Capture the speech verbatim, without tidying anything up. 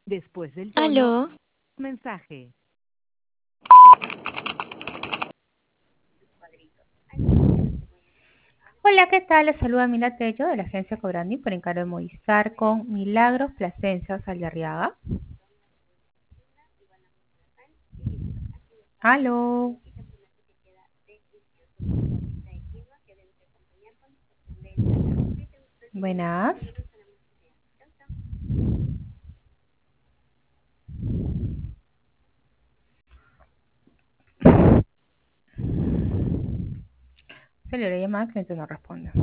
Después del tono, Aló, mensaje. Hola, ¿qué tal? Les saluda Mila Tello de la agencia Cobrandi por encargo de Movistar con Milagros Plasencia Saldarriaga. Aló. Buenas. Se le llamada, el cliente no responde.